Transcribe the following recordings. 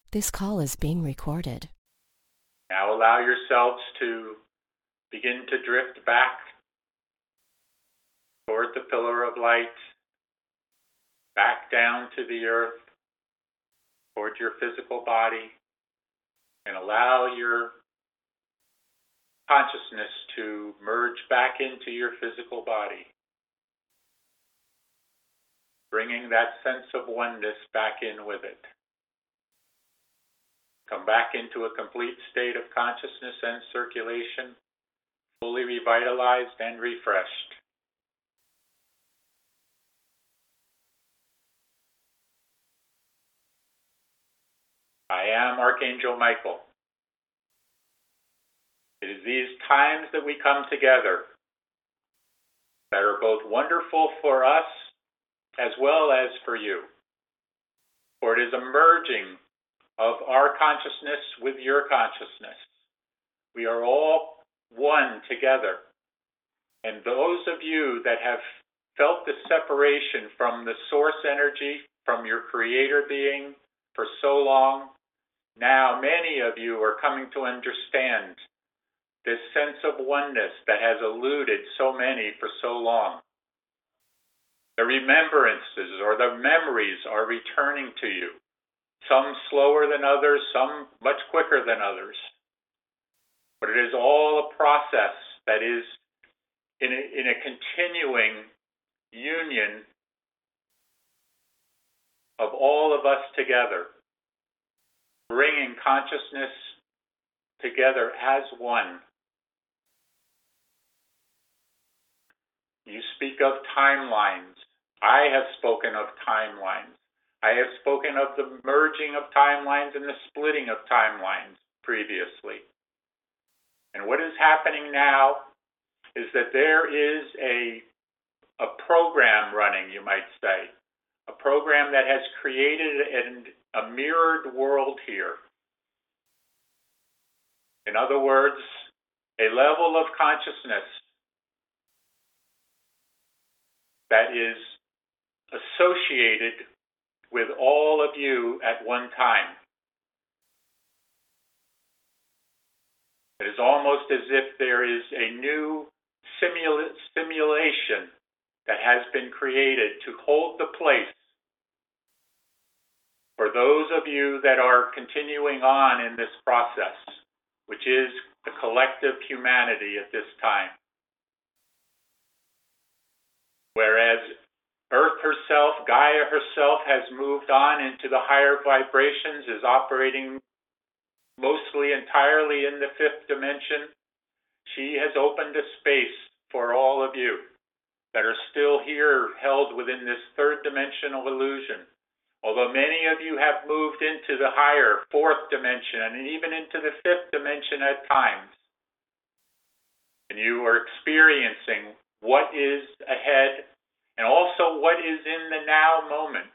This call is being recorded. Now allow yourselves to begin to drift back toward the pillar of light, back down to the earth, toward your physical body, and allow your consciousness to merge back into your physical body, bringing that sense of oneness back in with it. Come back into a complete state of consciousness and circulation, fully revitalized and refreshed. I am Archangel Michael. It is these times that we come together that are both wonderful for us as well as for you. For it is a merging of our consciousness with your consciousness. We are all one together. And those of you that have felt the separation from the source energy, from your creator being for so long, now many of you are coming to understand this sense of oneness that has eluded so many for so long. The remembrances or the memories are returning to you. Some slower than others, some much quicker than others. But it is all a process that is in a continuing union of all of us together, bringing consciousness together as one. You speak of timelines. I have spoken of timelines. I have spoken of the merging of timelines and the splitting of timelines previously. And what is happening now is that there is a program running, you might say, a program that has created a mirrored world here. In other words, a level of consciousness that is associated with all of you at one time. It is almost as if there is a new simulation that has been created to hold the place for those of you that are continuing on in this process, which is the collective humanity at this time. Whereas Earth herself, Gaia herself, has moved on into the higher vibrations, is operating mostly entirely in the fifth dimension. She has opened a space for all of you that are still here held within this third dimensional illusion. Although many of you have moved into the higher fourth dimension and even into the fifth dimension at times. And you are experiencing what is ahead and also what is in the now moment.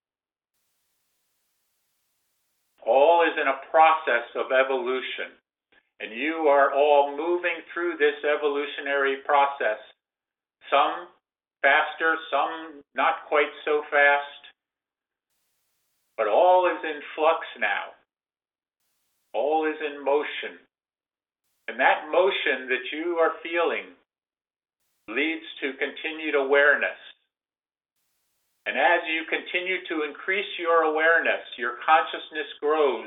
All is in a process of evolution, and you are all moving through this evolutionary process, some faster, some not quite so fast, but all is in flux now. All is in motion. And that motion that you are feeling leads to continued awareness. And as you continue to increase your awareness, your consciousness grows.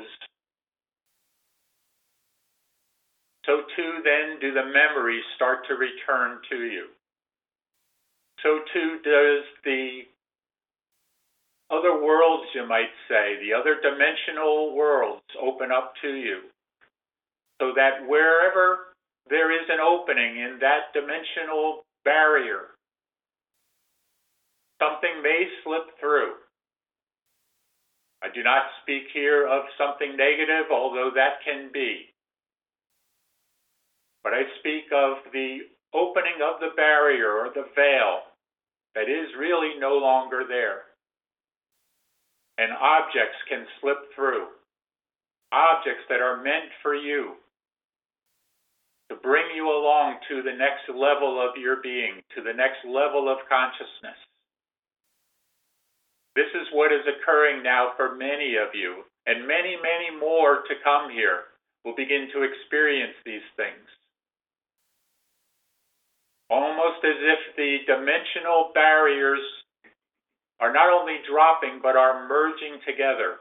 So too then do the memories start to return to you. So too does the other worlds, you might say, the other dimensional worlds open up to you. So that wherever there is an opening in that dimensional barrier, something may slip through. I do not speak here of something negative, although that can be. But I speak of the opening of the barrier or the veil that is really no longer there. And objects can slip through. Objects that are meant for you to bring you along to the next level of your being, to the next level of consciousness. This is what is occurring now for many of you, and many, many more to come here will begin to experience these things. Almost as if the dimensional barriers are not only dropping, but are merging together.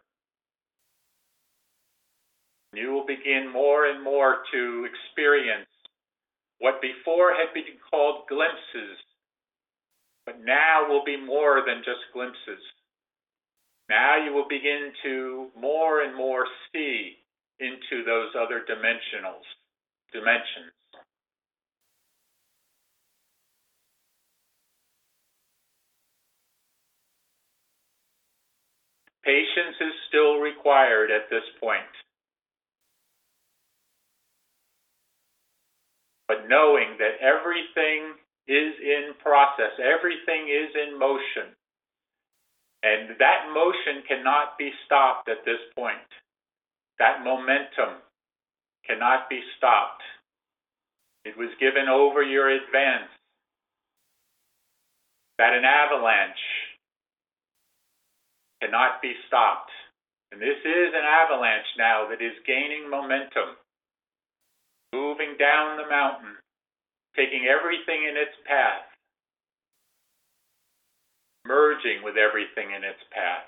You will begin more and more to experience what before had been called glimpses, but now will be more than just glimpses. Now you will begin to more and more see into those other dimensions. Patience is still required at this point. But knowing that everything is in process, everything is in motion, and that motion cannot be stopped at this point. That momentum cannot be stopped. It was given over your advance. That an avalanche cannot be stopped. And this is an avalanche now that is gaining momentum, moving down the mountain, taking everything in its path, merging with everything in its path.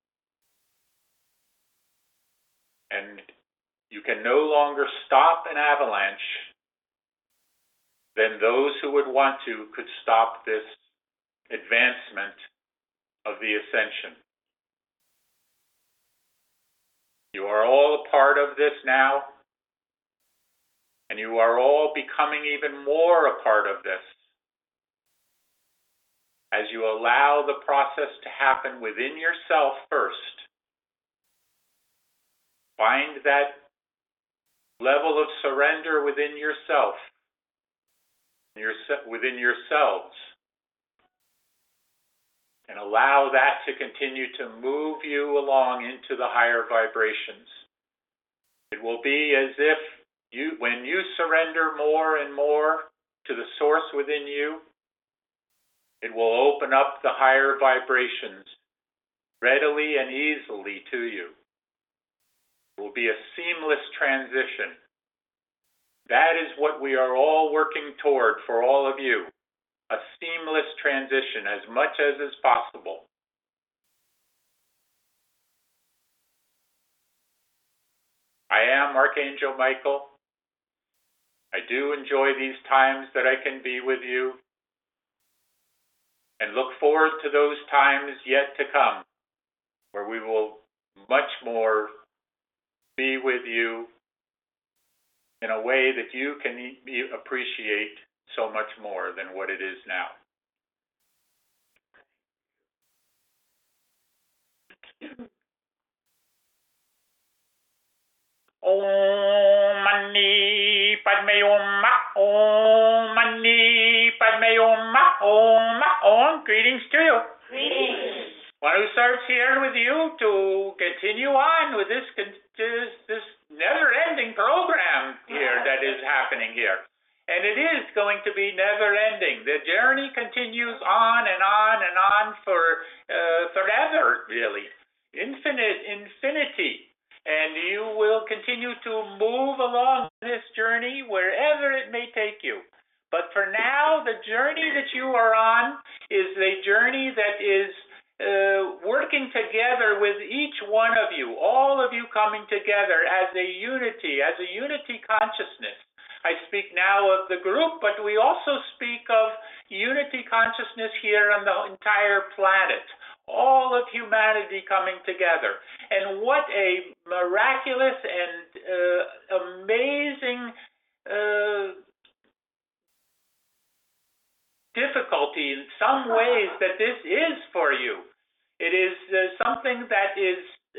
And you can no longer stop an avalanche. Then those who would want to could stop this advancement of the ascension. You are all a part of this now, and you are all becoming even more a part of this as you allow the process to happen within yourself first. Find that level of surrender within yourself, within yourselves, and allow that to continue to move you along into the higher vibrations. It will be as if when you surrender more and more to the source within you, it will open up the higher vibrations readily and easily to you. It will be a seamless transition. That is what we are all working toward for all of you. A seamless transition as much as is possible. I am Archangel Michael. I do enjoy these times that I can be with you, and look forward to those times yet to come, where we will much more be with you in a way that you can appreciate so much more than what it is now. Om Mani Padme Hum, Om Mani Padme Hum, Om. Greetings to you. Greetings. Want to start here with you to continue on with this never-ending program here that is happening here. And it is going to be never-ending. The journey continues on and on and on for forever, really. Infinity. And you will continue to move along this journey wherever it may take you. But for now, the journey that you are on is a journey that is working together with each one of you, all of you coming together as a unity consciousness. I speak now of the group, but we also speak of unity consciousness here on the entire planet. All of humanity coming together. And what a miraculous and amazing difficulty in some ways that this is for you. It is something that is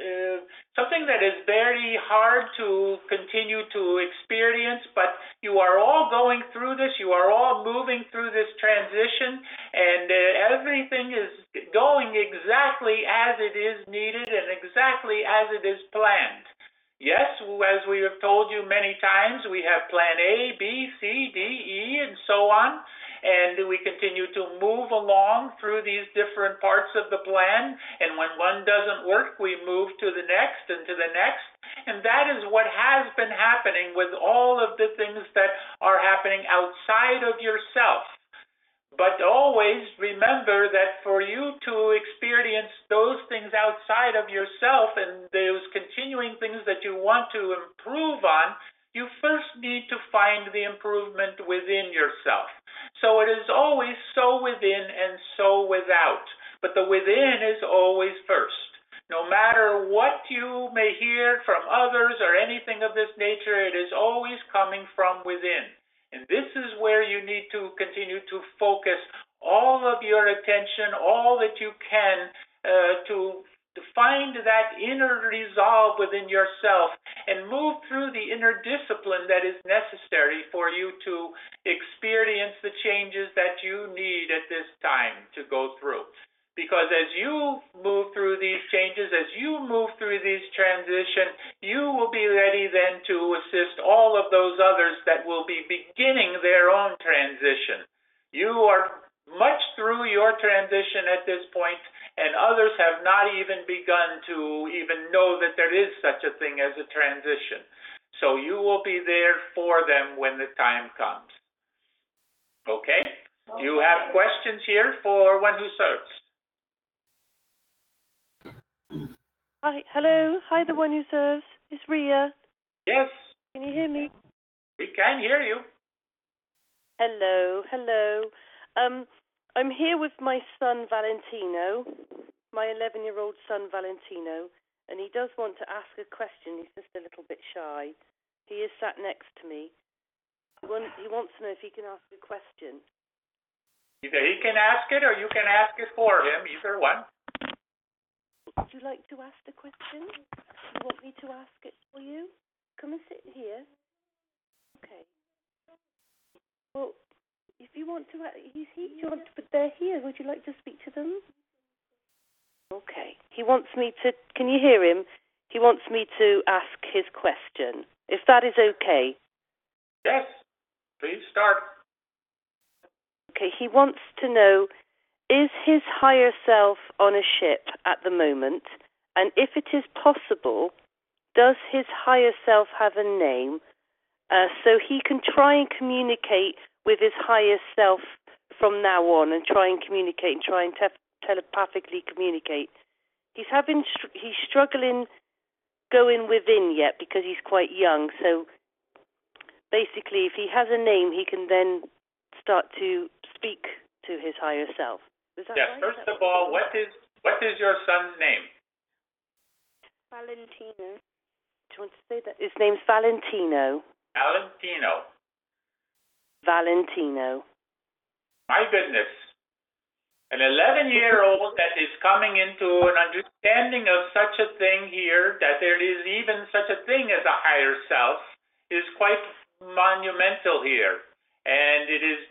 very hard to continue to experience, but you are all going through this, you are all moving through this transition, and everything is going exactly as it is needed and exactly as it is planned. Yes, as we have told you many times, we have plan A, B, C, D, E, and so on, and we continue to move along through these different parts of the plan. And when one doesn't work, we move to the next and to the next. And that is what has been happening with all of the things that are happening outside of yourself. But always remember that for you to experience those things outside of yourself and those continuing things that you want to improve on, you first need to find the improvement within yourself. So it is always so within and so without. But the within is always first. No matter what you may hear from others or anything of this nature, it is always coming from within. And this is where you need to continue to focus all of your attention, all that you can, to find that inner resolve within yourself and move through the inner discipline that is necessary for you to experience the changes that you need at this time to go through. Because as you move through these changes, as you move through these transitions, you will be ready then to assist all of those others that will be beginning their own transition. You are much through your transition at this point, and others have not even begun to even know that there is such a thing as a transition. So you will be there for them when the time comes. Okay? Do you have questions here for one who serves? Hi, hello. Hi, the one who serves. It's Ria. Yes. Can you hear me? We can hear you. Hello, hello. I'm here with my son Valentino, my 11-year-old son Valentino, and he does want to ask a question. He's just a little bit shy. He is sat next to me. He wants to know if he can ask a question. Either he can ask it or you can ask it for him, either one. Would you like to ask the question? You want me to ask it for you? Come and sit here. Okay. Well, if you want to, they're here. Would you like to speak to them? Okay. He wants me to, can you hear him? He wants me to ask his question, if that is okay. Yes. Please start. Okay. He wants to know, is his higher self on a ship at the moment? And if it is possible, does his higher self have a name so he can try and communicate with his higher self from now on and try and communicate and try and telepathically communicate? He's struggling going within yet because he's quite young. So basically, if he has a name, he can then start to speak to his higher self. Is that yes, right? First of all, what is your son's name? Valentino. Do you want to say that? His name's Valentino. Valentino. Valentino. My goodness. An 11-year-old that is coming into an understanding of such a thing here, that there is even such a thing as a higher self, is quite monumental here. And it is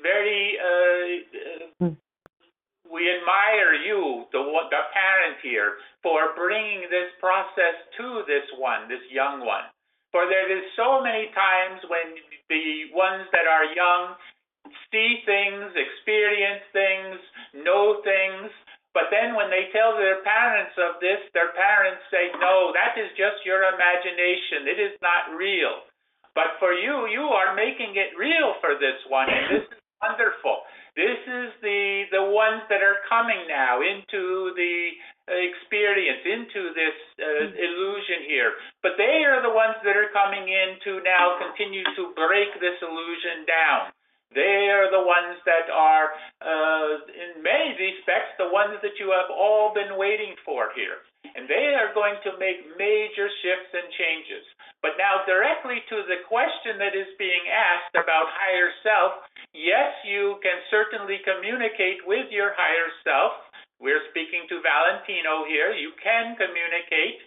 very... We admire you, the parent here, for bringing this process to this young one. For there is so many times when the ones that are young see things, experience things, know things, but then when they tell their parents of this, their parents say, no, that is just your imagination. It is not real. But for you, you are making it real for this one, and this is wonderful. This is the ones that are coming now into the experience, into this illusion here. But they are the ones that are coming in to now continue to break this illusion down. They are the ones that are, in many respects, the ones that you have all been waiting for here. And they are going to make major shifts and changes. But now directly to the question that is being asked about higher self, yes, you can certainly communicate with your higher self. We're speaking to Valentino here. You can communicate.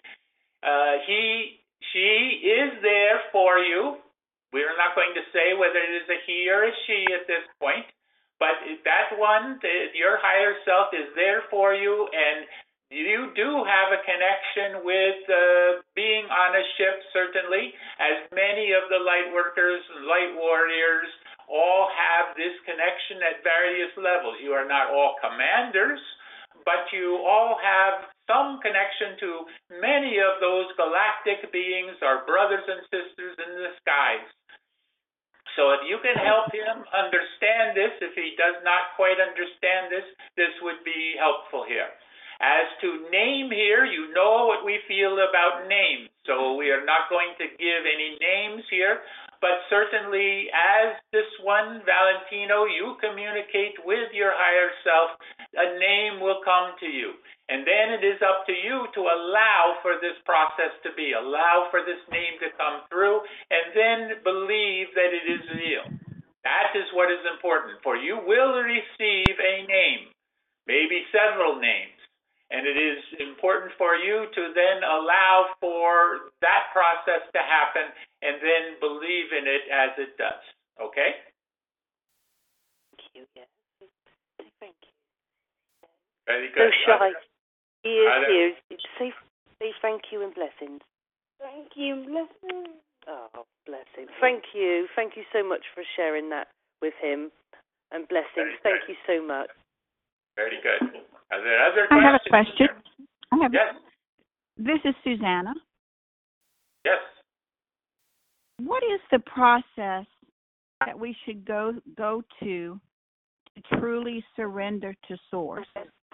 She is there for you. We're not going to say whether it is a he or a she at this point, but that one, your higher self is there for you, and you do have a connection with being on a ship, certainly, as many of the light workers and light warriors all have this connection at various levels. You are not all commanders, but you all have some connection to many of those galactic beings, our brothers and sisters in the skies. So if you can help him understand this, if he does not quite understand this, this would be helpful here. As to name here, you know what we feel about names. So we are not going to give any names here, but certainly as this one, Valentino, you communicate with your higher self, a name will come to you. And then it is up to you to allow for this process to be, allow for this name to come through, and then believe that it is real. That is what is important, for you will receive a name, maybe several names. And it is important for you to then allow for that process to happen and then believe in it as it does. Okay? Thank you, yes. Thank you. Very good. So shy. He is here. Say thank you and blessings. Thank you and blessings. Oh, bless him. Thank you. Thank you so much for sharing that with him. And blessings. Thank you so much. Very good. Are there other I questions? have a question. Yes. This is Susanna. Yes. What is the process that we should go to truly surrender to Source?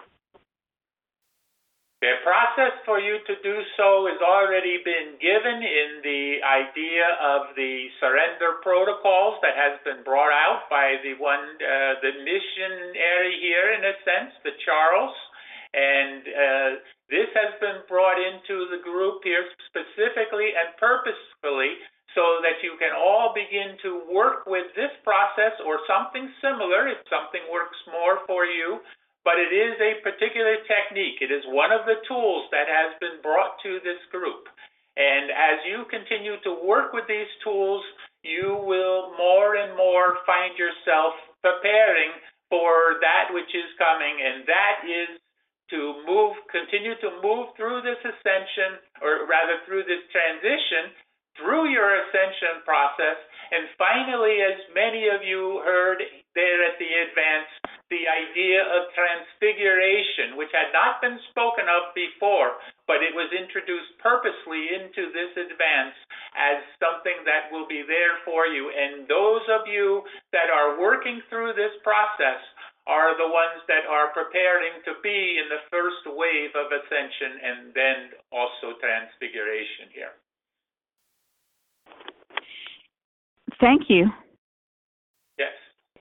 The process for you to do so has already been given in the idea of the surrender protocols that has been brought out by the missionary here, in a sense, the Charles. And this has been brought into the group here specifically and purposefully so that you can all begin to work with this process or something similar if something works more for you. But it is a particular technique. It is one of the tools that has been brought to this group. And as you continue to work with these tools, you will more and more find yourself preparing for that which is coming, and that is to continue to move through this ascension, or rather through this transition, through your ascension process. And finally, as many of you heard there at the advance, the idea of transfiguration, which had not been spoken of before, but it was introduced purposely into this advance as something that will be there for you. And those of you that are working through this process are the ones that are preparing to be in the first wave of ascension and then also transfiguration here. Thank you. Yes.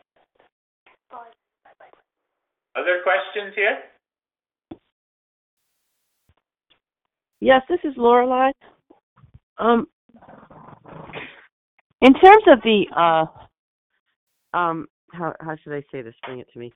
Other questions here? Yes, this is Lorelei. In terms of the how should I say this? Bring it to me.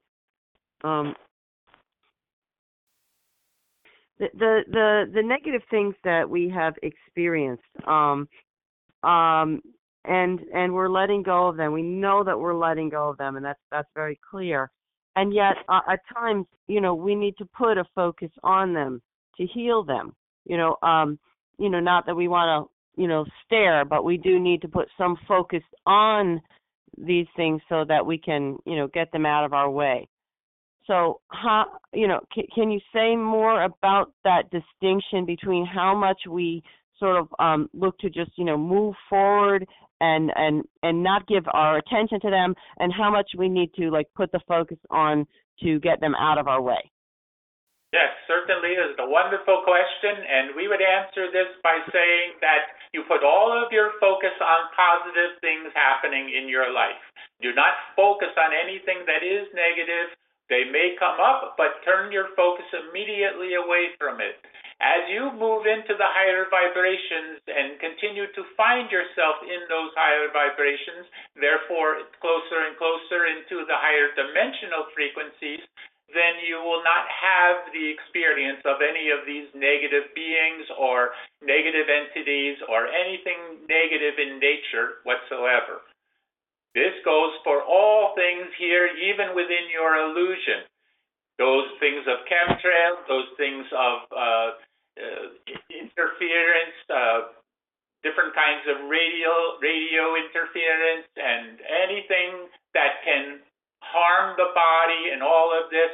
The negative things that we have experienced, and we're letting go of them. We know that we're letting go of them, and that's very clear. And yet, at times, we need to put a focus on them to heal them. Not that we want to, stare, but we do need to put some focus on these things so that we can, get them out of our way. So, can you say more about that distinction between how much we sort of look to just, move forward and not give our attention to them, and how much we need to put the focus on to get them out of our way? Yes, certainly is a wonderful question, and we would answer this by saying that you put all of your focus on positive things happening in your life. Do not focus on anything that is negative. They may come up, but turn your focus immediately away from it. As you move into the higher vibrations and continue to find yourself in those higher vibrations, therefore closer and closer into the higher dimensional frequencies, then you will not have the experience of any of these negative beings or negative entities or anything negative in nature whatsoever. This goes for all things here, even within your illusion. Those things of chemtrails, those things of interference, different kinds of radio interference, and anything that can harm the body, and all of this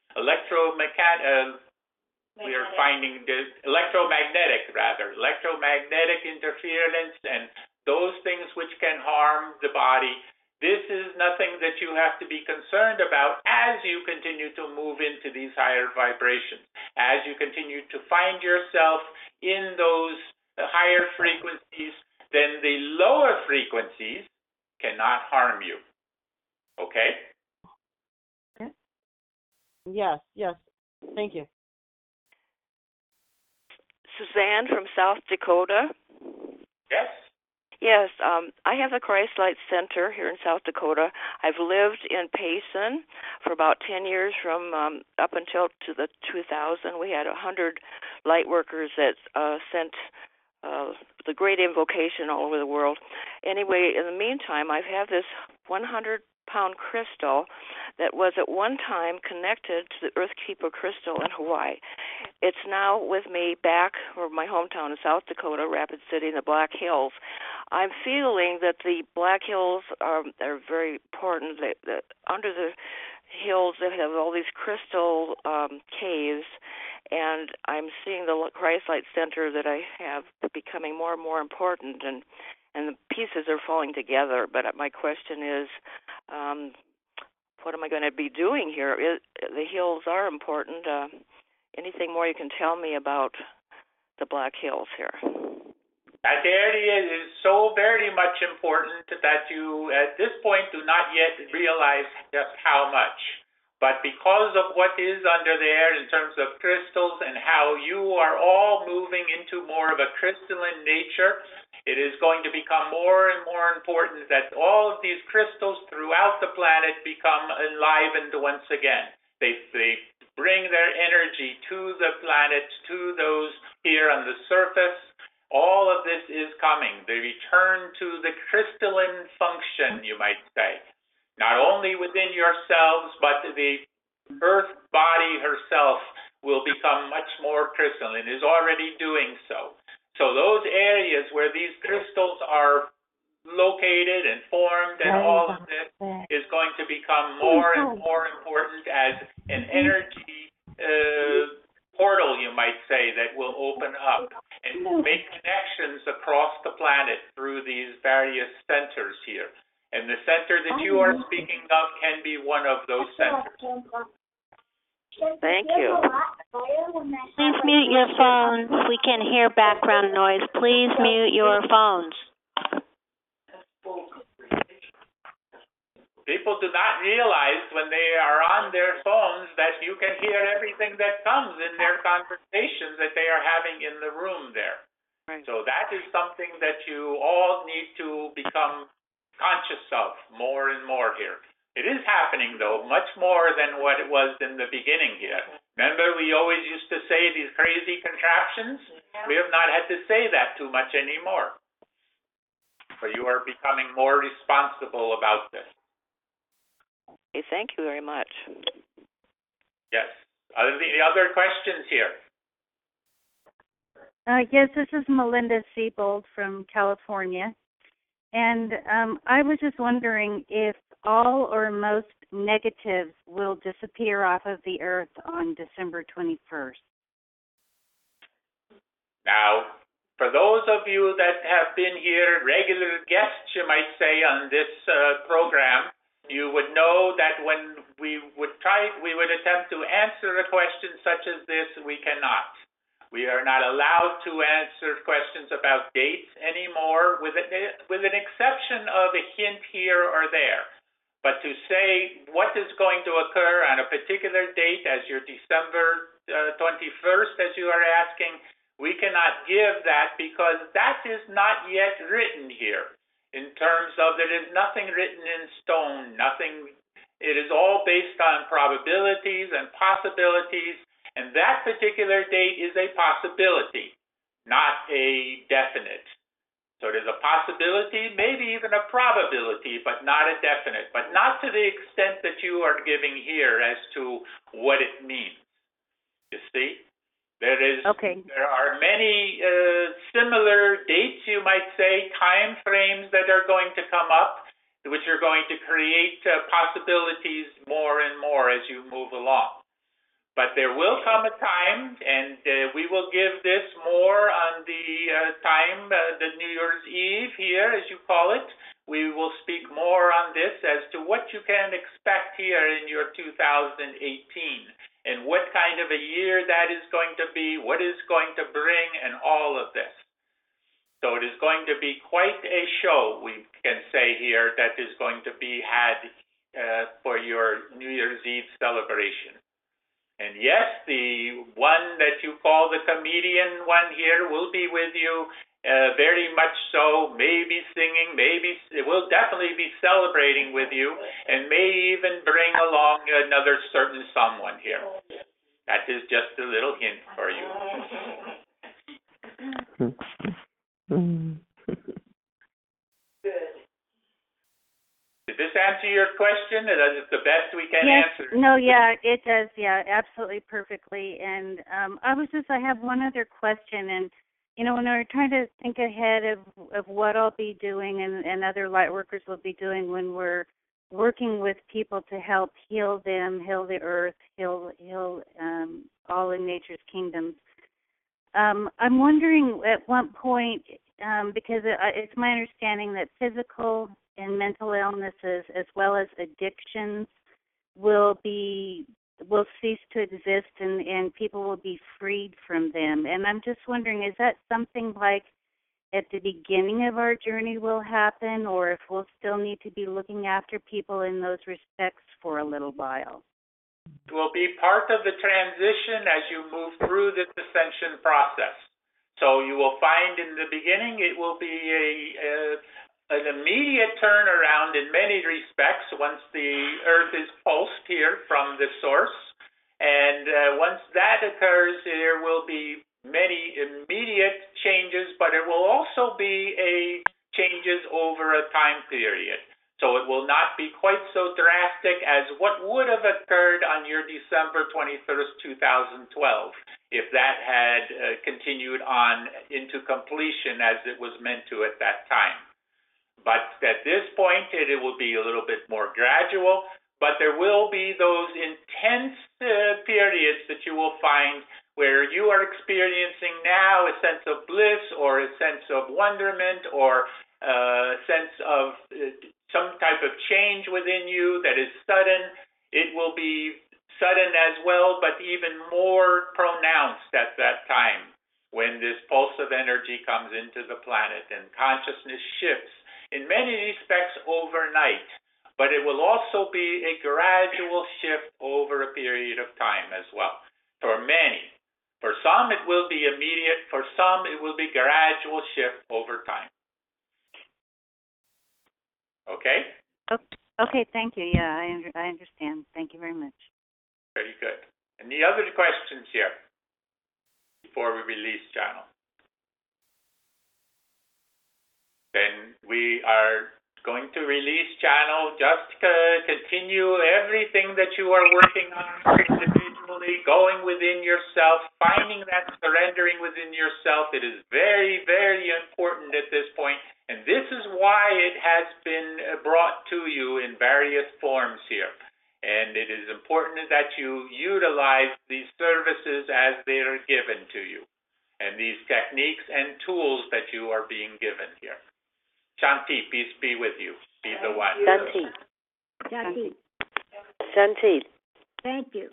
we are finding this electromagnetic interference, and those things which can harm the body. This is nothing that you have to be concerned about as you continue to move into these higher vibrations, as you continue to find yourself in those higher frequencies. Then the lower frequencies cannot harm you. Okay? Yes. Thank you. Suzanne from South Dakota. Yes. Yes, I have the Christ Light Center here in South Dakota. I've lived in Payson for about 10 years, from up until to the 2000. We had 100 light workers that sent the great invocation all over the world. Anyway, in the meantime, I've had this 100-pound crystal that was at one time connected to the Earthkeeper crystal in Hawaii. It's now with me back from my hometown in South Dakota, Rapid City, in the Black Hills. I'm feeling that the Black Hills are very important. Under the hills, they have all these crystal caves, and I'm seeing the Christ Light Center that I have becoming more and more important, and the pieces are falling together. But my question is, what am I going to be doing here? The hills are important. Anything more you can tell me about the Black Hills here? That area is so very much important that you, at this point, do not yet realize just how much. But because of what is under there in terms of crystals and how you are all moving into more of a crystalline nature, it is going to become more and more important that all of these crystals throughout the planet become enlivened once again. They bring their energy to the planet, to those here on the surface. All of this is coming. The return to the crystalline function, you might say. Not only within yourselves, but the earth body herself will become much more crystalline, is already doing so. So those areas where these crystals are located and formed and all of this is going to become more and more important as an energy portal, you might say, that will open up and make connections across the planet through these various centers here. And the center that you are speaking of can be one of those centers. Thank you. Please mute your phones. We can hear background noise. Please mute your phones. People do not realize when they are on their phones that you can hear everything that comes in their conversations that they are having in the room there. Right. So that is something that you all need to become conscious of more and more here. It is happening, though, much more than what it was in the beginning here. Remember, we always used to say these crazy contraptions? Yeah. We have not had to say that too much anymore. So you are becoming more responsible about this. Okay, thank you very much. Yes. Any other questions here? Yes, this is Melinda Siebold from California. And I was just wondering if all or most negatives will disappear off of the earth on December 21st. Now, for those of you that have been here, regular guests, you might say, on this program, you would know that when we would attempt to answer a question such as this, we cannot. We are not allowed to answer questions about dates anymore, with an exception of a hint here or there. But to say what is going to occur on a particular date, as your December 21st, as you are asking, we cannot give that because that is not yet written here. In terms of there is nothing written in stone, nothing. It is all based on probabilities and possibilities. And that particular date is a possibility, not a definite. So there's a possibility, maybe even a probability, but not a definite, but not to the extent that you are giving here as to what it means. You see? There are many similar dates, you might say, time frames that are going to come up, which are going to create possibilities more and more as you move along. But there will come a time, and we will give this more on the time, the New Year's Eve here, as you call it. We will speak more on this as to what you can expect here in your 2018 and what kind of a year that is going to be, what is going to bring, and all of this. So it is going to be quite a show, we can say here, that is going to be had for your New Year's Eve celebration. And yes, the one that you call the comedian one here will be with you, very much so, maybe singing, will definitely be celebrating with you, and may even bring along another certain someone here. That is just a little hint for you. Good. Did this answer your question? That is the best we can answer. No, yeah, it does. Yeah, absolutely perfectly. And I have one other question. And, you know, when we're trying to think ahead of what I'll be doing and other light workers will be doing when we're working with people to help heal them, heal the earth, heal all in nature's kingdoms. I'm wondering at what point, because it's my understanding that physical and mental illnesses as well as addictions will cease to exist and people will be freed from them. And I'm just wondering, is that something like at the beginning of our journey will happen, or if we'll still need to be looking after people in those respects for a little while? It will be part of the transition as you move through this ascension process. So you will find in the beginning it will be an immediate turnaround in many respects once the earth is pulsed here from the source. And once that occurs, there will be many immediate changes, but it will also be changes over a time period. So it will not be quite so drastic as what would have occurred on your December 21st, 2012, if that had continued on into completion as it was meant to at that time. But at this point, it will be a little bit more gradual, but there will be those intense periods that you will find where you are experiencing now a sense of bliss or a sense of wonderment or a sense of some type of change within you that is sudden. It will be sudden as well, but even more pronounced at that time when this pulse of energy comes into the planet and consciousness shifts in many respects overnight. But it will also be a gradual shift over a period of time as well. For many. For some, it will be immediate. For some, it will be gradual shift over time. Okay? Okay, thank you. Yeah, I understand. Thank you very much. Very good. Any other questions here before we release channel? Then we are going to release channel. Just continue everything that you are working on individually, going within yourself, finding that surrendering within yourself. It is very, very important at this point, and this is why it has been brought to you in various forms here. And it is important that you utilize these services as they are given to you, and these techniques and tools that you are being given here. Shanti, peace be with you. Be the one. Shanti. Shanti. Thank you.